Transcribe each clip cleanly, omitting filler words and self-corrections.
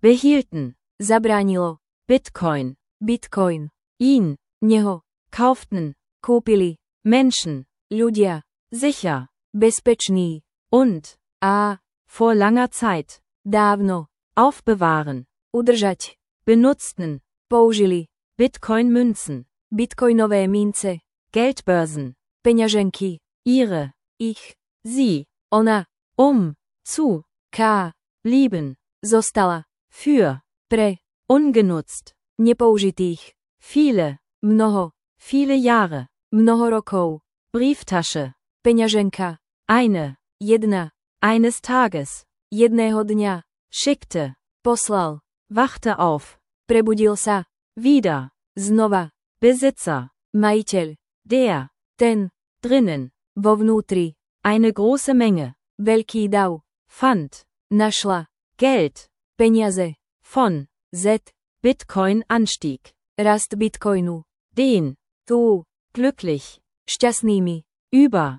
behielten, zabránilo, Bitcoin, Bitcoin, ihn, neho, kauften, kúpili, Menschen, ľudia, sicher, bezpečný, und, a, vor langer Zeit, dávno, aufbewahren, udržať, benutzten, použili, Bitcoin-Münzen, bitcoinové mince, Geldbörsen, peňaženky, ihre, ich, sie, ona, zu, blieben, zostala, für, pre, ungenutzt, nepoužitých, viele, mnoho, viele Jahre, mnoho rokov, Brieftasche, peňaženka, eine, jedna, eines Tages, jedného dňa, schickte, poslal, wachte auf, prebudil sa, wieder, znova, Besitzer, majiteľ, der, ten, drinnen, vo vnútri, eine große Menge, veľký dav, fand, našla, Geld, peniaze, von, Z, Bitcoin-Anstieg, rast bitcoinu, den, tú, glücklich, šťastnými, über,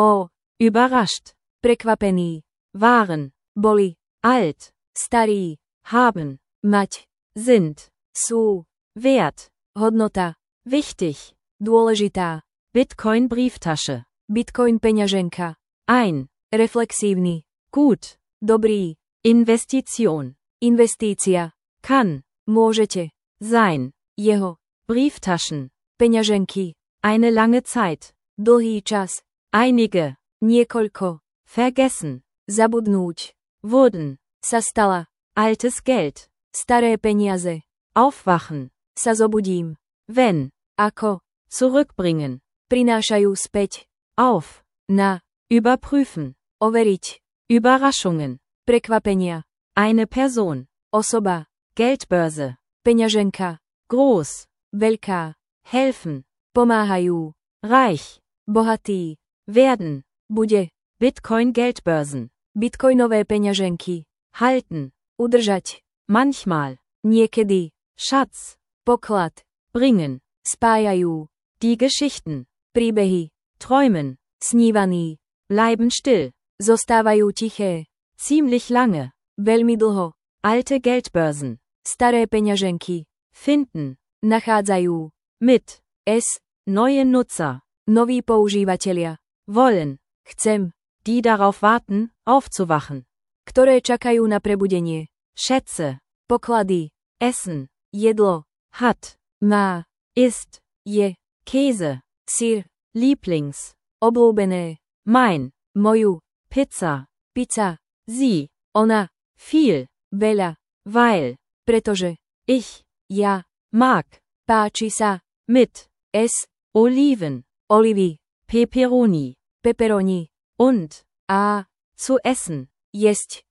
überrascht, prekvapení, waren, boli, alt, starí, haben, mať, sind, sú, wert, hodnota, wichtig, dôležitá, Bitcoin-Brieftasche, bitcoin peňaženka, ein, reflexívny, gut, dobrý, Investition, investícia, kann, môžete, sein, jeho, Brieftaschen, peňaženky, eine lange Zeit, dlhý čas, einige, niekoľko, vergessen, zabudnúť, wurden, sa stala, altes Geld, staré peniaze, aufwachen, sa zobudím, wenn, ako, zurückbringen, prinášajú späť, auf, na, überprüfen, overiť, Überraschungen, prekvapenia, eine Person, osoba, Geldbörse, peňaženka, groß, veľká, helfen, pomáhajú, reich, bohatý, werden, bude, Bitcoin-Geldbörsen, bitcoinové peňaženky, halten, udržať, manchmal, niekedy, Schatz, poklad, bringen, spájajú, die Geschichten, príbehy, träumen, snívaný, bleiben still, zostávajú tiché, ziemlich lange, veľmi dlho, alte Geldbörsen, staré peňaženky, finden, nachádzajú, mit, s, neue Nutzer, noví používatelia, wollen, chcem, die darauf warten, aufzuwachen, ktoré čakajú na prebudenie, Schätze, poklady, essen, jedlo, hat, má, ist, je, Käse, syr, Lieblings, obľúbené, mein, moju, Pizza, pizza, sie, ona, viel, veľa, weil, pretože, ich, ja, mag, páči sa, mit, s, Oliven, olivy, Peperoni, peperoni, und, a, zu essen, jesť,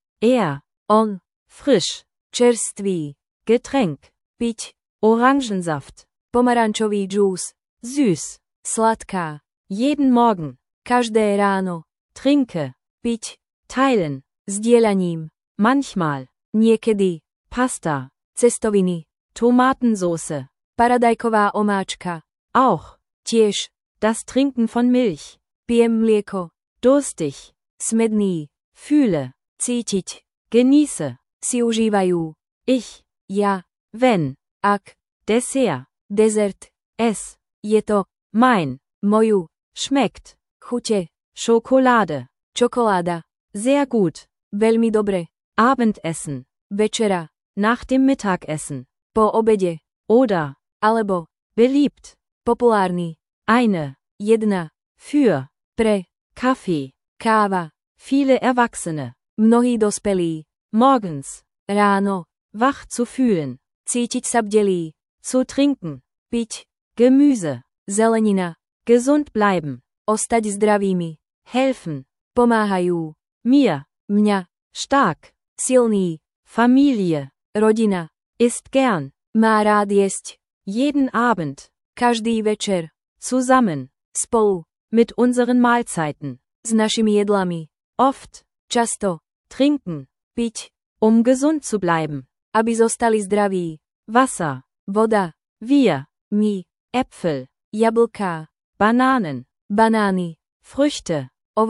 on, frisch, čerstvý, Getränk, piť, Orangensaft, pomarančový džús, süß, sladká, jeden Morgen, každé ráno, trinke, piť, teilen, sdielaním, manchmal, niekedy, Pasta, cestoviny, Tomatensauce, paradajková omáčka, auch, tiež, das Trinken von Milch, pijem mlieko, durstig, smedný, fühle, cítiť, genieße, si užívajú, ich, ja, wenn, ak, Dessert, dezert, es, je to, mein, moju, schmeckt, chute, Schokolade, čokoláda, sehr gut, veľmi dobre, Abendessen, večera, nach dem Mittagessen, po obede, oder, alebo, beliebt, populárny, eine, jedna, für, pre, Kaffee, káva, viele Erwachsene, mnohí dospelí, morgens, ráno, wach zu fühlen, cítiť sa bdelý, zu trinken, piť, Gemüse, zelenina, gesund bleiben, ostať zdravými, helfen, pomáhajú, mir, mňa, stark, silný, Familie, rodina, isst gern, má rád jesť, jeden Abend, každý večer, zusammen, spolu, mit unseren Mahlzeiten, s našimi jedlami, oft, často, trinken, piť, gesund zu bleiben, aby zostali zdraví, Wasser, voda, wir, my, Äpfel, jablká, Bananen, banány, Früchte,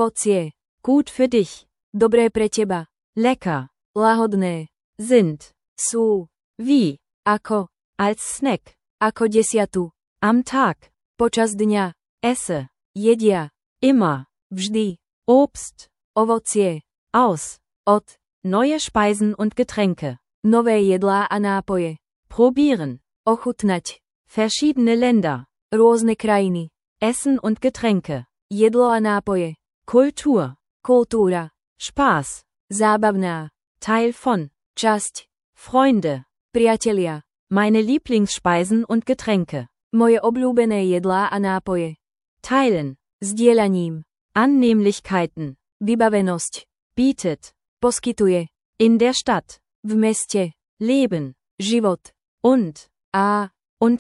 ovocie, gut für dich, dobré pre teba, lecker, lahodné, sind, Sú. Wie. Ako. Als Snack. Ako desiatu. Am Tag. Počas dňa. Esse. Jedia. Immer. Vždy. Obst. Ovocie. Aus. Od. Neue Speisen und Getränke. Nové jedlá a nápoje. Probieren. Ochutnať. Verschiedene Länder. Rôzne krajiny. Essen und Getränke. Jedlo a nápoje. Kultur. Kultúra. Spaß. Zábavná. Teil von. Časť. Freunde. Priatelia. Meine Lieblingsspeisen und Getränke. Moje obľúbené jedlá a nápoje. Teilen. Sdielaním. Annehmlichkeiten. Vybavenosť. Bietet. Poskytuje. In der Stadt. V meste. Leben. Život. Und. A.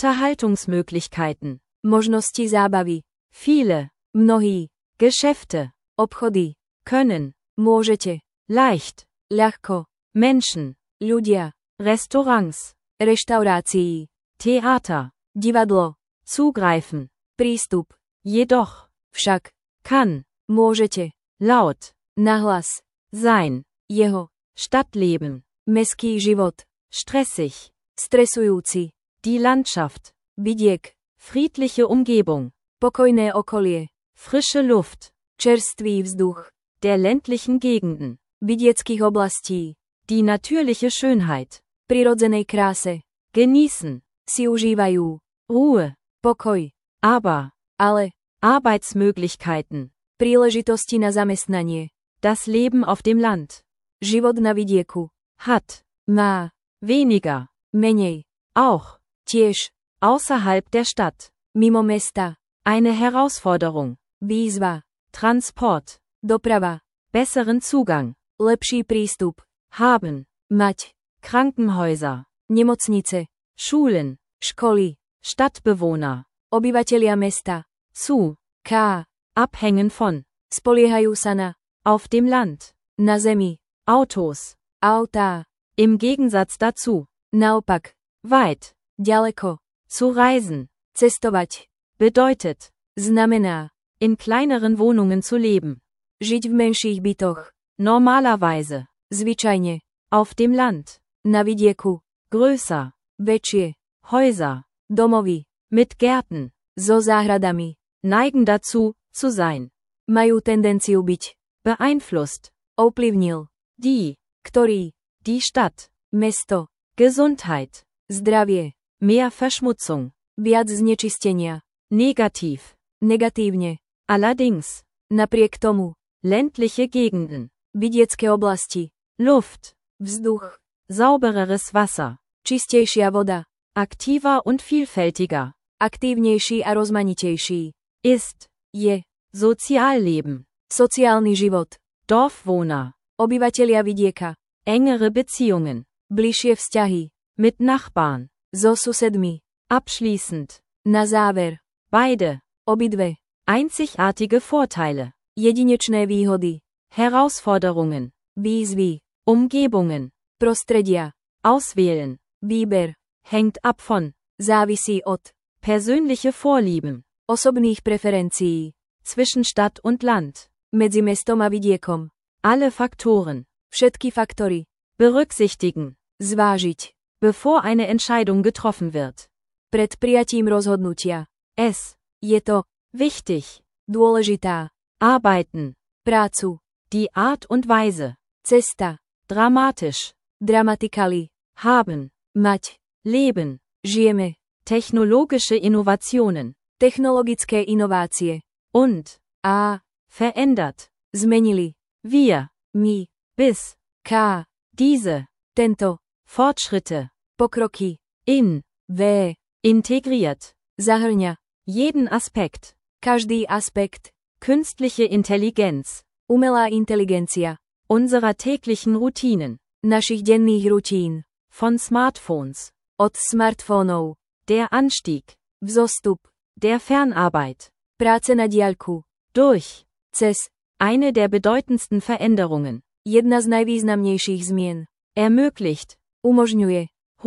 Unterhaltungsmöglichkeiten. Možnosti zábavy. Viele. Mnohí. Geschäfte. Obchody. Können. Môžete. Leicht. Ľahko. Menschen. Ľudia. Restaurants. Reštaurácií. Theater. Divadlo. Zugreifen. Prístup. Jedoch. Však. Kann. Môžete. Laut. Nahlas. Sein. Jeho. Stadtleben. Mestský život. Stressig. Stresujúci. Die Landschaft. Vidiek. Friedliche Umgebung. Pokojné okolie. Frische Luft. Čerstvý vzduch. Der ländlichen Gegenden. Vidieckých oblastí. Die natürliche Schönheit. Prirodzenej kráse. Genießen. Si užívajú. Ruhe. Pokoj. Aber. Ale. Arbeitsmöglichkeiten. Príležitosti na zamestnanie. Das Leben auf dem Land. Život na vidieku. Hat. Má. Weniger. Menej. Auch. Tiež. Außerhalb der Stadt. Mimo mesta. Eine Herausforderung. Výzva. Transport. Doprava. Besseren Zugang. Lepší prístup. Haben. Mať. Krankenhäuser. Nemocnice. Schulen. Školy. Stadtbewohner. Obyvatelia mesta. Zu. K. Abhängen von. Spoliehajú sa na. Auf dem Land. Na zemi. Autos. Autá. Im Gegensatz dazu. Naopak. Weit. Ďaleko. Zu reisen. Cestovať. Bedeutet. Znamená. In kleineren Wohnungen zu leben. Žiť v menších bytoch. Normalerweise. Zvyčajne. Auf dem Land. Na vidieku. Größer. Väčšie. Häuser. Domovy. Mit Gärten. So záhradami. Neigen dazu, zu sein. Majú tendenciu byť. Beeinflusst. Ovplyvnil. Die. Ktorý. Die Stadt. Mesto. Gesundheit. Zdravie. Mehr Verschmutzung. Viac znečistenia. Negativ. Negatívne. Allerdings. Napriek tomu. Ländliche Gegenden. Vidiecké oblasti. Luft. Vzduch. Saubereres Wasser. Čistejšia voda. Aktiver und vielfältiger. Aktívnejší a rozmanitejší. Ist. Je. Sozialleben. Sociálny život. Dorfwohner. Obyvatelia vidieka. Engere Beziehungen. Bližšie vzťahy. Mit Nachbarn. So susedmi. Abschließend. Na záver. Beide. Obidve. Einzigartige Vorteile. Jedinečné výhody. Herausforderungen. Výzvy. Umgebungen. Prostredia. Auswählen. Výber. Hängt ab von. Závisí od. Persönliche Vorlieben. Osobných preferencií. Zwischen Stadt und Land. Medzi mestom a vidiekom. Alle Faktoren. Všetky faktory. Berücksichtigen. Zvážiť. Bevor eine Entscheidung getroffen wird. Pred prijatím rozhodnutia. Es. Je to. Wichtig. Dôležitá. Arbeiten. Prácu. Die Art und Weise. Cesta. Dramatisch. Dramatikali. Haben. Mať. Leben. Žijeme. Technologische Innovationen. Technologické inovácie. Und. A. Verändert. Zmenili. Wir. My. Bis. K. Diese. Tento. Fortschritte. Pokroky. In. V. Integriert. Zahrňa. Jeden Aspekt. Každý aspekt. Künstliche Intelligenz. Umelá inteligencia. Unserer täglichen Routinen. Našich denných rutín. Von Smartphones. Od smartfónov. Der Anstieg. Vzostup. Der Fernarbeit. Práce na diaľku. Durch. Cez. Eine der bedeutendsten Veränderungen. Jedna z najvýznamnejších zmien. Ermöglicht. Umožňuje.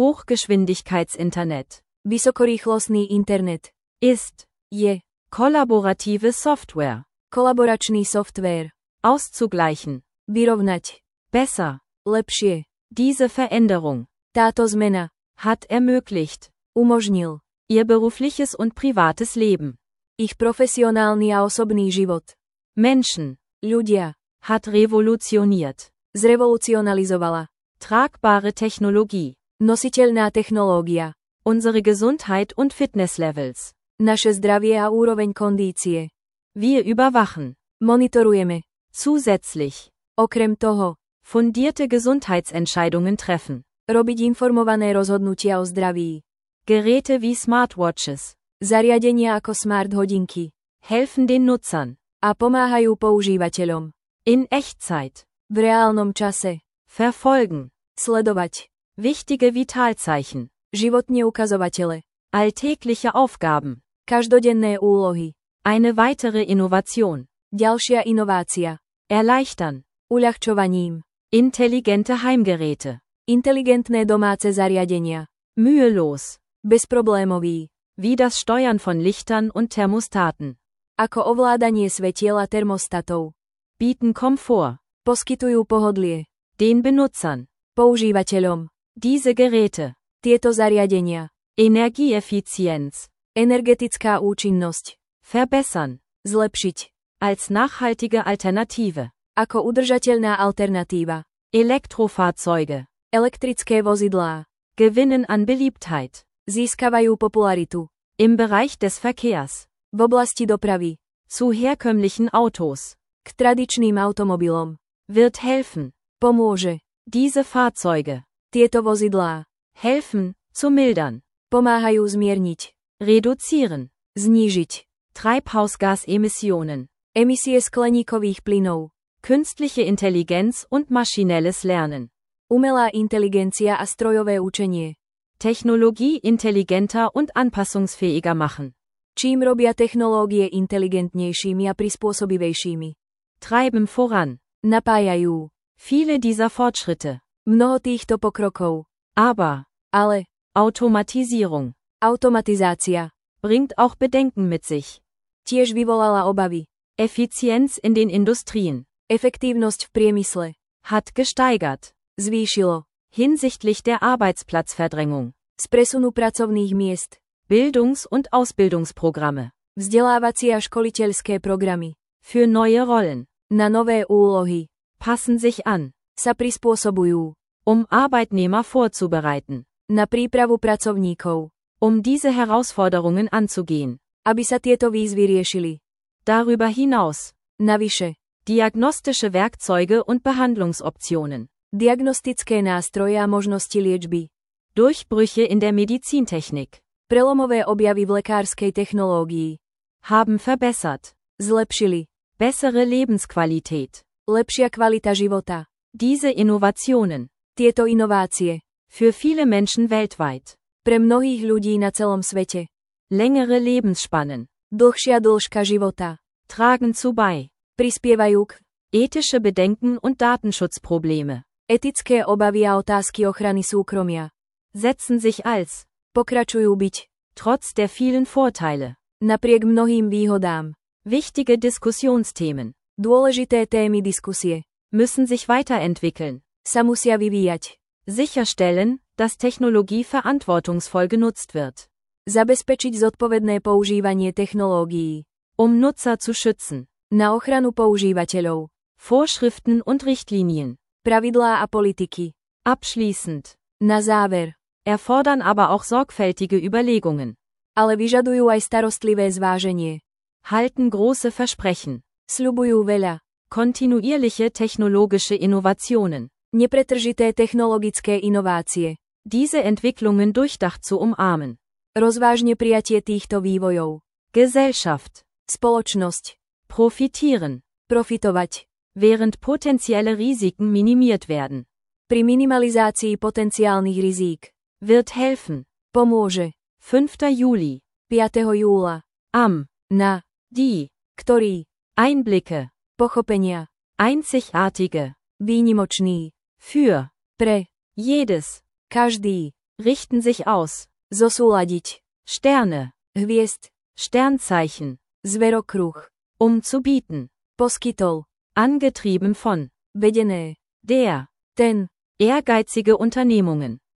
Hochgeschwindigkeitsinternet. Vysokorýchlostný internet. Ist. Je. Kollaborative Software. Kolaboračný software. Auszugleichen. Vyrovnať. Besser. Lepšie. Diese Veränderung. Táto zmena hat ermöglicht umožnil ihr berufliches und privates Leben. ich profesionálny a osobný život. Menschen Ľudia hat revolutioniert. zrevolucionalizovala. Tragbare Technologie. Nositeľná technológia. Unsere Gesundheit und Fitnesslevels. Naše zdravie a úroveň kondície. Wir überwachen. Monitorujeme. Zusätzlich. Okrem toho, Fundierte Gesundheitsentscheidungen treffen. robiť informované rozhodnutia o zdraví. Geräte wie Smartwatches Zariadenia ako smart hodinky helfen den Nutzern. a pomáhajú používateľom. In Echtzeit. V reálnom čase. Verfolgen. Sledovať. Wichtige Vitalzeichen. Životne ukazovatele. Alltägliche Aufgaben. Každodenné úlohy. Eine weitere Innovation. Ďalšia inovácia. Erleichtern. Uľahčovaním. Intelligente Heimgeräte. Inteligentné domáce zariadenia. Mühelos. Bezproblémový. Wie das Steuern von Lichtern und Thermostaten. Ako ovládanie svetiel a termostatov. Bieten Komfort. Poskytujú pohodlie. Den Benutzern. Používateľom. Diese Geräte. Tieto zariadenia. Energieeffizienz. Energetická účinnosť. Verbessern. Zlepšiť. Als nachhaltige Alternative. Ako udržateľná alternatíva. Elektrofahrzeuge. Elektrické vozidlá. Gewinnen an Beliebtheit. Získavajú popularitu. Im Bereich des Verkehrs. V oblasti dopravy. Zu herkömmlichen Autos. K tradičným automobilom. Wird helfen. Pomôže. Diese Fahrzeuge. Tieto vozidlá. Helfen, zu mildern. Pomáhajú zmierniť. Reduzieren. Znížiť. Treibhausgasemissionen. Emisie skleníkových plynov. Künstliche Intelligenz und maschinelles Lernen. Umelá inteligencia a strojové učenie. Technologie intelligenter und anpassungsfähiger machen. Čím robia technológie inteligentnejšími a prispôsobivejšími. Treiben voran. Napájajú. Viele dieser Fortschritte. Mnoho týchto pokrokov. Aber Ale Automatisierung automatizácia bringt auch Bedenken mit sich. tiež vyvolala obavy. Effizienz in den Industrien Efektívnosť v priemysle hat gesteigert. zvýšilo. Hinsichtlich der Arbeitsplatzverdrängung. Z presunu pracovných miest. Bildungs- und Ausbildungsprogramme. Vzdelávacie a školiteľské programy. Für neue Rollen. Na nové úlohy. Passen sich an. Sa prispôsobujú. Arbeitnehmer vorzubereiten. Na prípravu pracovníkov. Diese Herausforderungen anzugehen. Aby sa tieto výzvy riešili. Darüber hinaus. Navyše. Diagnostische Werkzeuge und Behandlungsoptionen. Diagnostické nástroje a možnosti liečby. Durchbrüche in der Medizintechnik. Prelomové objavy v lekárskej technológii. Haben verbessert. Zlepšili. Bessere Lebensqualität. Lepšia kvalita života. Diese Innovationen. Tieto inovácie. Für viele Menschen weltweit. Pre mnohých ľudí na celom svete. Längere Lebensspannen. Dlhšia dĺžka života. Tragen zu bei. Prispievajú k Ethische Bedenken und Datenschutzprobleme. etické obavy a otázky ochrany súkromia. Setzen sich als. Pokračujú byť. Trotz der vielen Vorteile. Napriek mnohým výhodám. Wichtige Diskussionsthemen. Dôležité témy diskusie. Müssen sich weiterentwickeln. Sa musia vyvíjať. Sicherstellen, dass Technologie verantwortungsvoll genutzt wird. Zabezpečiť zodpovedné používanie technológií. Nutzer zu schützen. Na ochranu používateľov. Vorschriften und Richtlinien. Pravidlá a politiky. Abschließend. Na záver. Erfordern aber auch sorgfältige Überlegungen. Ale vyžadujú aj starostlivé zváženie. Halten große Versprechen. Sľubujú veľa. Kontinuierliche technologische Innovationen. Nepretržité technologické inovácie. Diese Entwicklungen durchdacht zu umarmen. Rozvážne prijatie týchto vývojov. Gesellschaft. Spoločnosť. Profitieren. Profitovať. Während potenzielle Risiken minimiert werden. Pri minimalizácii potenciálnych rizík. Wird helfen. Pomôže. 5. Juli. 5. júla. Na. Die. Ktorý. Einblicke. Pochopenia. Einzigartige. Výnimočný. Für. Pre. Jedes. Každý. Richten sich aus. Zosúladiť. Sterne. Hviezd. Sternzeichen. Zverokruh. Zu bieten. Poskytol. Angetrieben von. Vedené. Der. Ten. Ehrgeizige Unternehmungen.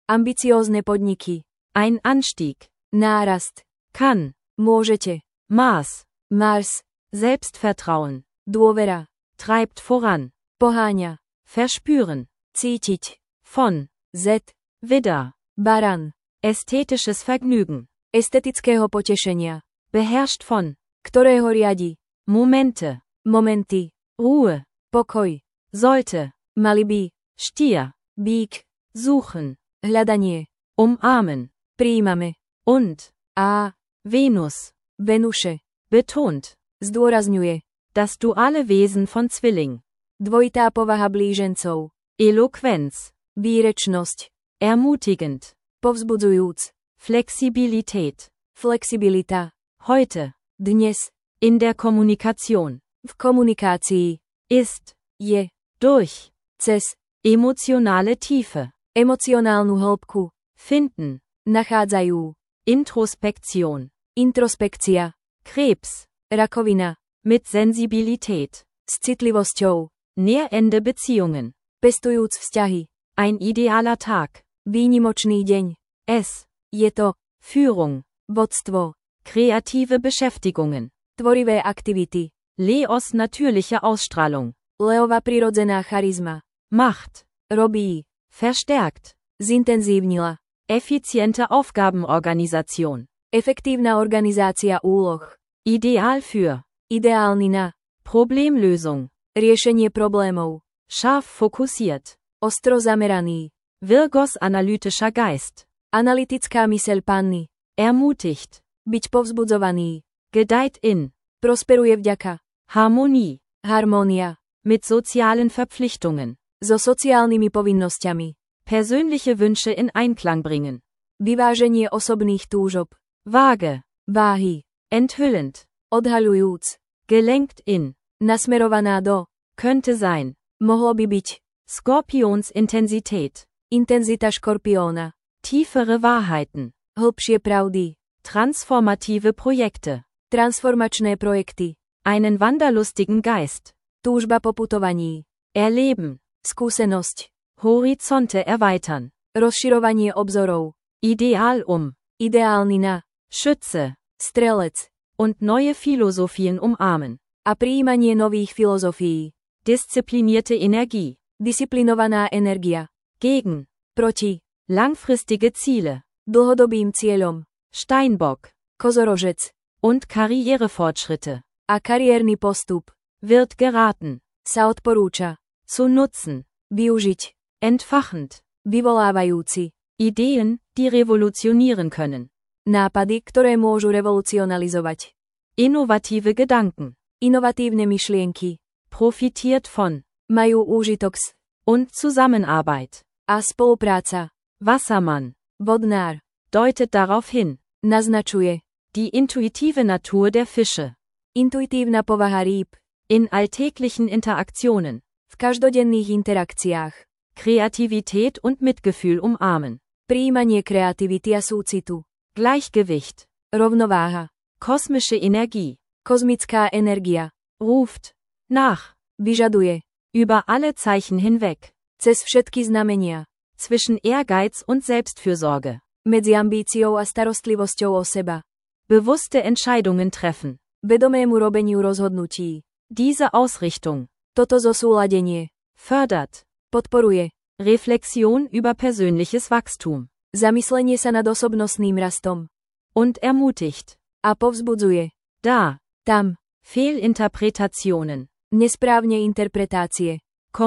Ambiciózne podniky. Ein Anstieg. Nárast. Kann. Môžete. Maß. Mars. Selbstvertrauen. Dôvera. Treibt voran. Poháňa. Verspüren. Cítiť. Von. Z. Widder. Baran. Ästhetisches Vergnügen. Estetického potešenia. Beherrscht von. Ktorého riadi. Momente. Momenty. Ruhe. Pokoj. Sollte. Mali by. Stier. Bík. Suchen. Hľadanie. Umarmen. Prijímame. Und. A. Venus. Venuše. Betont. Zdôrazňuje. Das duale Wesen von Zwilling. Dvojitá povaha blížencov. Eloquenz. Výrečnosť. Ermutigend. Povzbudzujúc. Flexibilität. Flexibilita. Heute. Dnes. In der Kommunikation. V komunikácii. Ist. Je. Durch. Cez. Emotionale Tiefe. Emocionálnu hĺbku. Finden. Nachádzajú. Introspektion. Introspekcia. Krebs. Rakovina. Mit Sensibilität. S citlivosťou. Nährende Beziehungen. Pestujúc vzťahy. Ein idealer Tag. Výnimočný deň. Es. Je to. Führung. Vodstvo. Kreative Beschäftigungen. Tvorivé aktivity. Leos natürliche Ausstrahlung. Leova prirodzená charizma. Macht. Robí. Verstärkt. Zintenzívnila. Effiziente Aufgabenorganisation. Efektívna organizácia úloh. Ideal für. Ideálny na. Problemlösung. Riešenie problémov. Scharf fokussiert. Ostro zameraný. Virgos analytischer Geist. Analytická myseľ panny. Ermutigt. Byť povzbudzovaný. Gedeiht in. Prosperuje vďaka. Harmonie. Harmónia. Mit sozialen Verpflichtungen. So sociálnymi povinnosťami. Persönliche Wünsche in Einklang bringen. Vyváženie osobných túžob. Vage. Váhy. Enthüllend. Odhaľujúc. Gelenkt in. Nasmerovaná do. Könnte sein. Mohlo by byť. Skorpions Intensität. Intenzita škorpióna. Tiefere Wahrheiten. Hĺbšie pravdy. Transformative Projekte. Transformačné projekty. Einen wanderlustigen Geist. Túžba po putovaní. Erleben. Skúsenosť. Horizonte erweitern. Rozširovanie obzorov. Ideal Ideálny na. Schütze. Strelec. Und neue Philosophien umarmen. A prijímanie nových filozofií. Disziplinierte Energie. Disciplinovaná energia. Gegen. Proti. Langfristige Ziele. Dlhodobým cieľom. Steinbock. Kozorožec. Und Karrierefortschritte. A kariérny postup. Wird geraten. Sa odporúča. Zu nutzen. Využiť. Entfachend. Vyvolávajúci. Ideen, die revolutionieren können. Nápady, ktoré môžu revolucionalizovať. Innovative Gedanken. Inovatívne myšlienky. Profitiert von. Majú úžitok z. Und Zusammenarbeit. A spolupráca. Wassermann. Vodnár. Deutet darauf hin. Naznačuje. Die intuitive Natur der Fische. Intuitívna povaha rýb. In alltäglichen Interaktionen. V každodenných interakciách. Kreativität und Mitgefühl umarmen. Prijímanie kreativity a súcitu. Gleichgewicht. Rovnováha. Kosmische Energie. Kozmická energia. Ruft. Nach. Vyžaduje. Über alle Zeichen hinweg. Cez všetky znamenia. Zwischen Ehrgeiz und Selbstfürsorge. Medzi ambíciou a starostlivosťou o seba. Bewusste Entscheidungen treffen. Vedomému robeniu rozhodnutí. Diese Ausrichtung. Toto zosúladenie. Fördert. Podporuje. Reflexion über persönliches Wachstum. Zamyslenie sa nad osobnostným rastom. Und ermutigt. A povzbudzuje. Da. Tam. Fehlinterpretationen. Nesprávne interpretácie.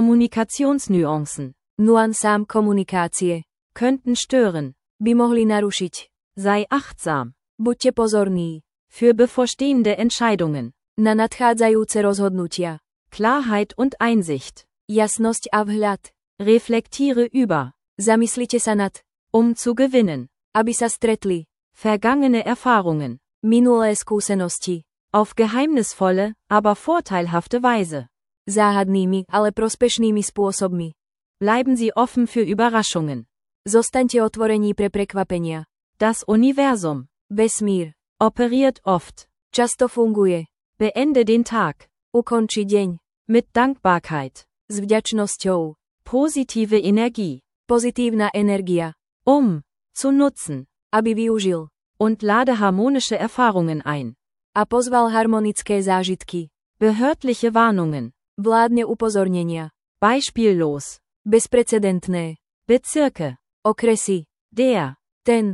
Kommunikationsnuancen. Nuansám komunikácie. Könnten stören. By mohli narušiť. Sei achtsam. Buďte pozorní. Für bevorstehende Entscheidungen. Na nadchádzajúce rozhodnutia. Klarheit und Einsicht. Jasnosť a vhľad. Reflektiere über. Zamyslite sa nad. Zu gewinnen. Aby sa stretli. Vergangene Erfahrungen. Minulé skúsenosti. Auf geheimnisvolle, aber vorteilhafte Weise. Záhadnými, ale prospešnými spôsobmi. Bleiben Sie offen für Überraschungen. Zostaňte otvorení pre prekvapenia. Das Universum. Vesmír. Operiert oft. Často funguje. Beende den Tag. Ukonči deň. Mit Dankbarkeit. S vďačnosťou. Positive Energie. Pozitívna energia. zu nutzen. aby využil. Und lade harmonische Erfahrungen ein. A pozval harmonické zážitky. Behördliche Warnungen. Vládne upozornenia. Beispiellos. Bezprecedentné. Bezirke. Okresy. Der, Ten.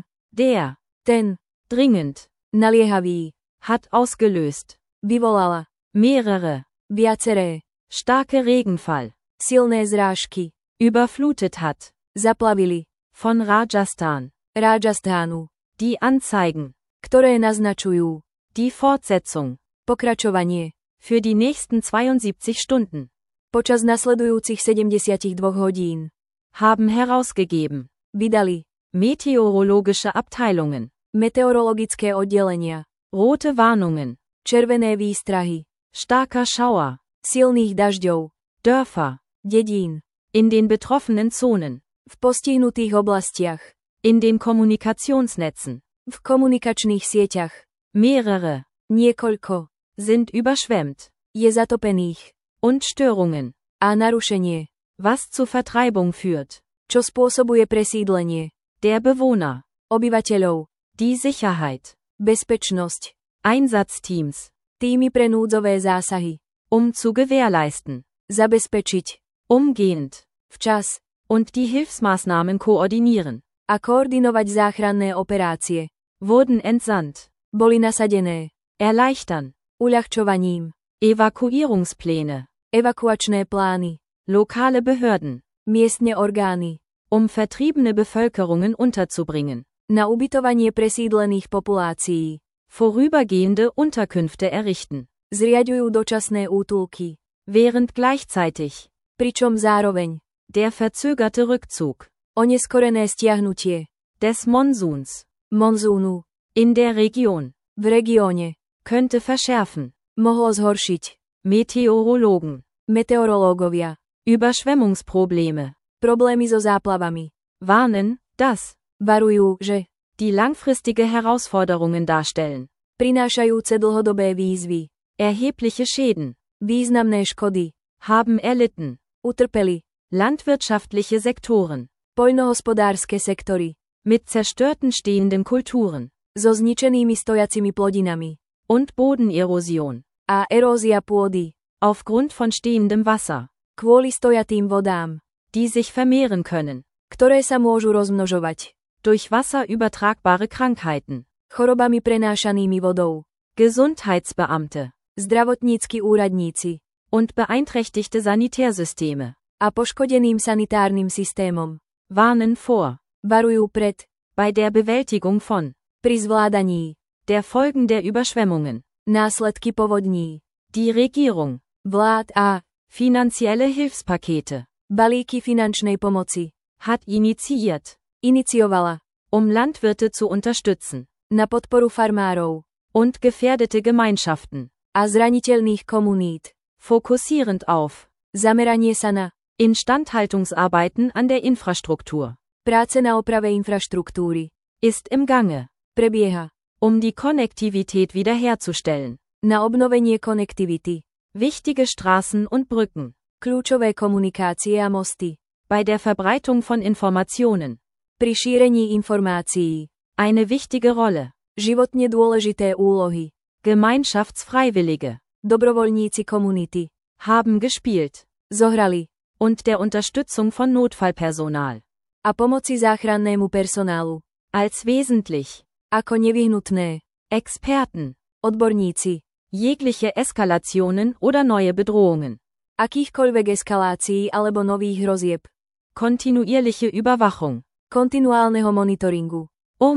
ten, dringend. Naliehavý. Hat ausgelöst. Vyvolala. Mehrere. Viaceré. Starke Regenfall. Silné zrážky. Überflutet hat. Zaplavili. Von Rajasthan. Rajasthánu. Die Anzeigen. Ktoré naznačujú. Die Fortsetzung. Pokračovanie. Für die nächsten 72 Stunden. Počas nasledujúcich 72 hodín. Haben herausgegeben. Vydali. Meteorologische Abteilungen. Meteorologické oddelenia. Rote Warnungen. Červené výstrahy. Starker Schauer. Silných dažďov. Dörfer. Dedín. In den betroffenen Zonen. V postihnutých oblastiach. In den Kommunikationsnetzen. V komunikačných sieťach. Mehrere. Niekoľko. Sind überschwemmt. Je zatopených. Und Störungen. A narušenie. Was zu Vertreibung führt. Čo spôsobuje presídlenie. Der Bewohner. Obyvateľov. Die Sicherheit. Bezpečnosť. Einsatzteams. Týmy pre núdzové zásahy. Zu gewährleisten. Zabezpečiť. Umgehend. Včas. Und die Hilfsmaßnahmen koordinieren. A koordinovať záchranné operácie. Wurden entsandt. Boli nasadené. Erleichtern. Uľahčovaním. Evakuierungspläne. Evakuačné plány. Lokale Behörden. Miestne orgány. Vertriebene Bevölkerungen unterzubringen. Na ubytovanie presídlených populácií. Vorübergehende Unterkünfte errichten. Zriaďujú dočasné útulky. Während gleichzeitig. Pričom zároveň. Der verzögerte Rückzug. Oneskorené stiahnutie. Des Monsuns. Monzúnu. In der Region. V regióne. Könnte verschärfen. Mohlo zhoršiť. Meteorologen. Meteorológovia. Überschwemmungsprobleme. Problémy so záplavami. Warnen, dass. Varujú, že. Die langfristige Herausforderungen darstellen. Prinášajúce dlhodobé výzvy. Erhebliche Schäden. Významné škody. Haben erlitten. Utrpeli. Landwirtschaftliche Sektoren. Poľnohospodárske sektory. Mit zerstörten stehenden Kulturen. So zničenými stojacimi plodinami. Und Bodenerosion. A erózia pôdy. Aufgrund von stehendem Wasser. Kvôli stojatým vodám. Die sich vermehren können. Ktoré sa môžu rozmnožovať. Durch Wasser übertragbare Krankheiten. Chorobami prenášanými vodou. Gesundheitsbeamte. Zdravotnícki úradníci. Und beeinträchtigte Sanitärsysteme. A poškodeným sanitárnym systémom. Warnen vor. Varujú pred. Bei der Bewältigung von. Pri zvládaní. Der Folgen der Überschwemmungen. Následky povodní. Die Regierung. Vlád a. Finanzielle Hilfspakete. Balíky finančnej pomoci. Hat initiiert. Iniciovala. Landwirte zu unterstützen. Na podporu farmárov. Und gefährdete Gemeinschaften. A zraniteľných komunít. Fokussierend auf. Zameranie sa na. Instandhaltungsarbeiten an der Infrastruktur. Práce na oprave infraštruktúry. Ist im Gange. Prebieha. Die Konnektivität wiederherzustellen. Na obnovenie konektivity. Wichtige Straßen und Brücken. Kľúčové komunikácie a mosty. Bei der Verbreitung von Informationen. Pri šírení informácií. Eine wichtige Rolle. Životne dôležité úlohy. Gemeinschaftsfreiwillige. Dobrovoľníci komunity. Haben gespielt. Zohrali. Und der Unterstützung von Notfallpersonal. A pomoci záchrannému personálu. Als wesentlich. Ako nevyhnutné. Experten. Odborníci. Jegliche Eskalationen oder neue Bedrohungen. Akýchkoľvek eskalácií alebo nových hrozieb. Kontinuierliche Überwachung. Kontinuálneho monitoringu.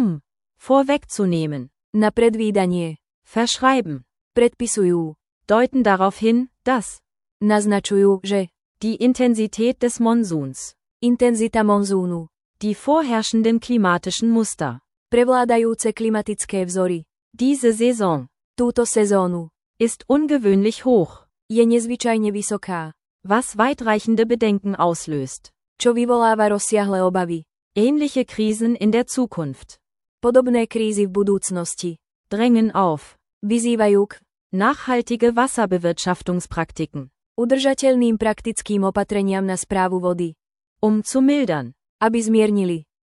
Vorwegzunehmen. Na predvídanie. Verschreiben. Predpisujú. Deuten darauf hin, dass. Naznačujú, že. Die Intensität des Monsuns. Intenzita monzúnu. Die vorherrschenden klimatischen Muster. Prevládajúce klimatické vzory. Diese Saison. Túto sezónu. Ist ungewöhnlich hoch. Je nezvyčajne vysoká. Was weitreichende Bedenken auslöst. Čo vyvoláva rozsiahle obavy. Ähnliche Krisen in der Zukunft. Podobné krízy v budúcnosti. Drängen auf. Vyzývajú k. Nachhaltige Wasserbewirtschaftungspraktiken. Udržateľným praktickým opatreniam na správu vody. Zu mildern. Aby zmiernili.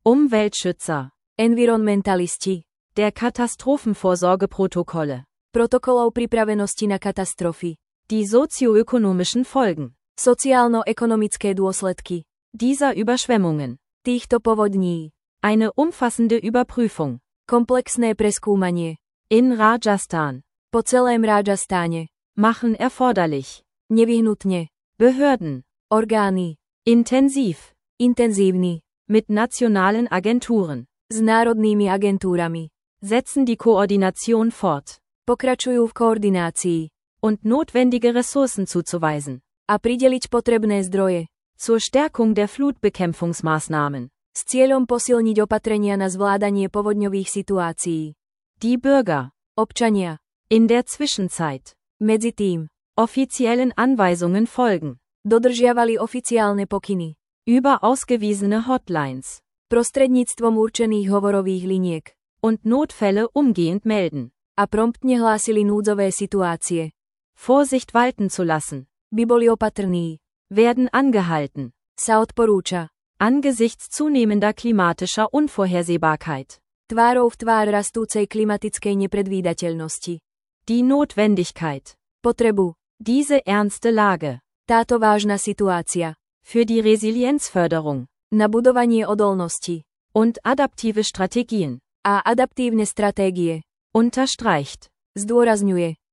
Umweltschützer. environmentalisti, Der Katastrophenvorsorgeprotokolle. protokolov pripravenosti na katastrofy, Die sozioökonomischen Folgen sociálno-ekonomické dôsledky dieser Überschwemmungen. týchto povodní, Eine umfassende Überprüfung. komplexné preskúmanie In Rajasthan. po celém Rajastáne, Machen erforderlich. nevyhnutne, Behörden. orgány, Intensiv. intenzívny, Mit nationalen Agenturen. s národnými agentúrami, Setzen die Koordination fort. pokračujú v koordinácii Und notwendige Ressourcen zuzuweisen. a prideliť potrebné zdroje Zur Stärkung der Flutbekämpfungsmaßnahmen. s cieľom posilniť opatrenia na zvládanie povodňových situácií. Die Bürger. Občania, In der Zwischenzeit. medzi tým, Offiziellen Anweisungen folgen. dodržiavali oficiálne pokyny, Über ausgewiesene Hotlines. prostredníctvom určených hovorových liniek Und Notfälle umgehend melden. a promptne hlásili núdzové situácie. Vorsicht walten zu lassen. By boli opatrní, Werden angehalten. sa odporúča, Angesichts zunehmender klimatischer Unvorhersehbarkeit. tvárou v tvár rastúcej klimatickej nepredvídateľnosti. Die Notwendigkeit. Potrebu, Diese ernste Lage. táto vážna situácia, Für die Resilienzförderung. na budovanie odolnosti Und adaptive Strategien. a adaptívne stratégie, Unterstreicht. zdôrazňuje,